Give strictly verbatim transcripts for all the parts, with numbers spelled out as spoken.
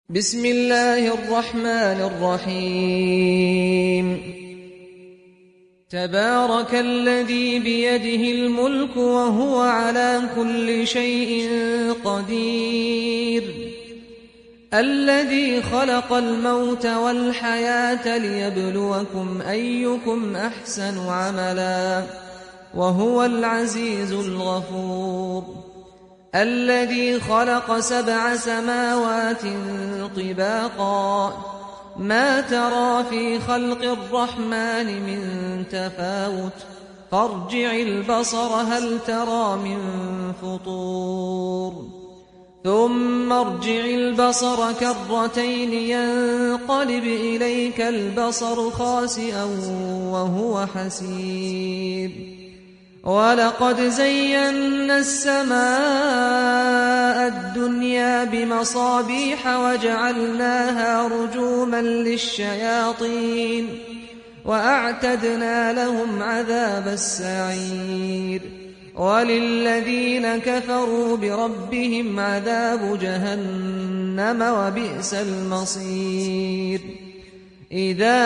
بسم الله الرحمن الرحيم تبارك الذي بيده الملك وهو على كل شيء قدير الذي خلق الموت والحياة ليبلوكم أيكم أحسن عملا وهو العزيز الغفور الذي خلق سبع سماوات طباقا ما ترى في خلق الرحمن من تفاوت فارجع البصر هل ترى من فطور ثم ارجع البصر كرتين ينقلب إليك البصر خاسئا وهو حسير ولقد زينا السماء الدنيا بمصابيح وجعلناها رجوما للشياطين وأعتدنا لهم عذاب السعير وللذين كفروا بربهم عذاب جهنم وبئس المصير إذا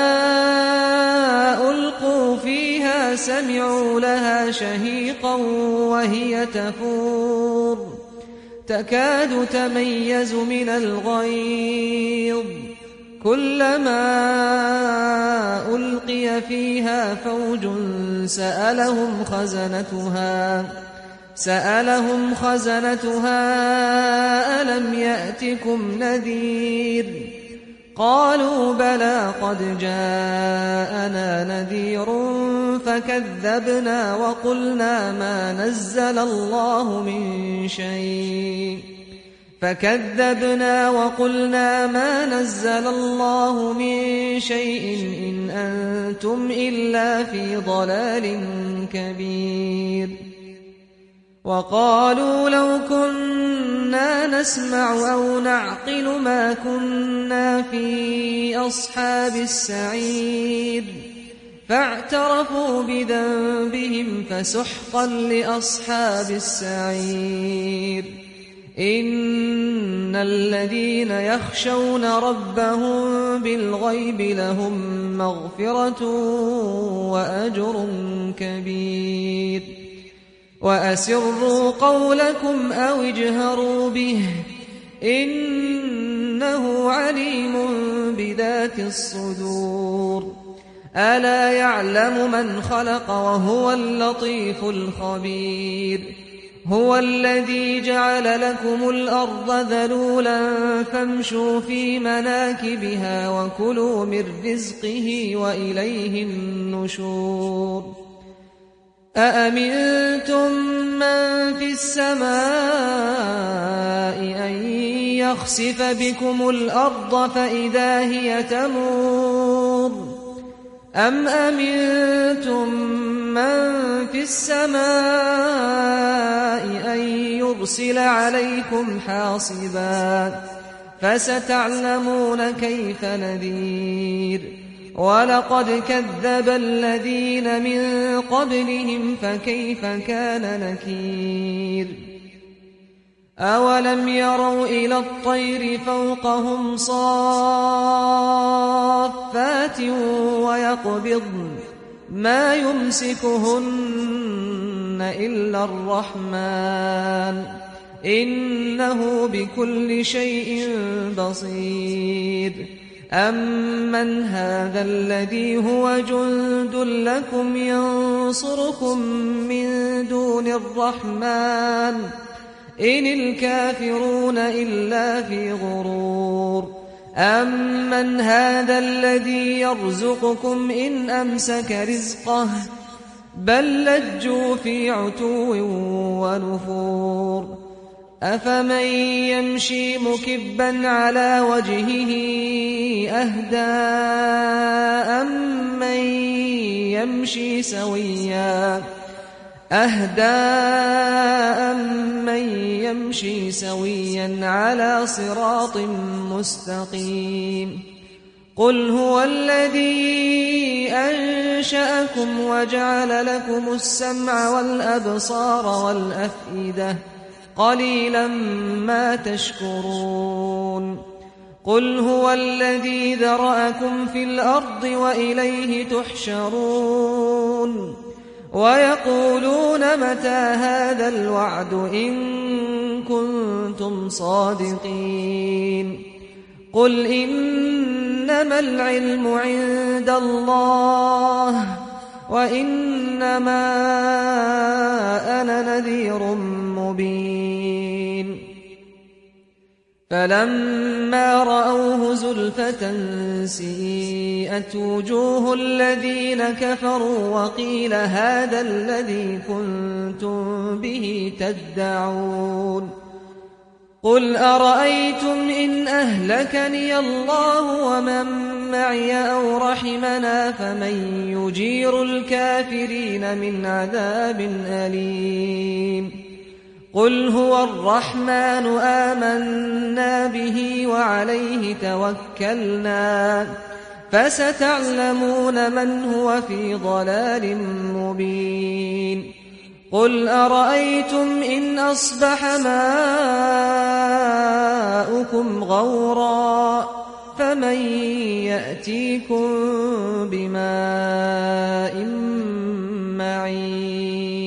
ألقوا فيها سمعوا لها شهيقا وهي تفور تكاد تميز من الغيظ كلما ألقي فيها فوج سألهم خزنتها سألهم خزنتها ألم يأتكم نذير قالوا بلى قد جاءنا نذير فكذبنا وقلنا ما نزل الله من شيء فكذبنا وقلنا ما نزل الله من شيء إن أنتم إلا في ضلال كبير وقالوا لو كنا نسمع أو نعقل ما كنا في أصحاب السعير فاعترفوا بذنبهم فسحقا لأصحاب السعير إن الذين يخشون ربهم بالغيب لهم مغفرة وأجر كبير وأسروا قولكم أو اجهروا به إنه عليم بذات الصدور ألا يعلم من خلق وهو اللطيف الخبير هو الذي جعل لكم الأرض ذلولا فامشوا في مناكبها وكلوا من رزقه وإليه النشور أأمنتم من في السماء أن يخسف بكم الأرض فإذا هي تمور أم أمنتم من في السماء أن يرسل عليكم حاصبا فستعلمون كيف نذير ولقد كذب الذين من قبلهم فكيف كان نكير أولم يروا إلى الطير فوقهم صافات ويقبضن ما يمسكهن إلا الرحمن إنه بكل شيء بصير أمن هذا الذي هو جند لكم ينصركم من دون الرحمن إن الكافرون إلا في غرور أمن هذا الذي يرزقكم إن أمسك رزقه بل لجوا في عتو ونفور أفمن يمشي مكبا على وجهه أهدى أمن يمشي سويا أهدى أمن يمشي سويا على صراط مستقيم قل هو الذي أنشأكم وجعل لكم السمع والأبصار والأفئدة قليلا ما تشكرون قل هو الذي ذرأكم في الأرض وإليه تحشرون ويقولون متى هذا الوعد إن كنتم صادقين قل إنما العلم عند الله وإنما أنا نذير مبين فلما رأوه زلفة سيئت وجوه الذين كفروا وقيل هذا الذي كنتم به تدعون قل أرأيتم إن أهلكني الله ومن معي أو رحمنا فمن يجير الكافرين من عذاب أليم قل هو الرحمن آمنا به وعليه توكلنا فستعلمون من هو في ضلال مبين قل أرأيتم إن أصبح ماؤكم غورا فمن يأتيكم بماء معين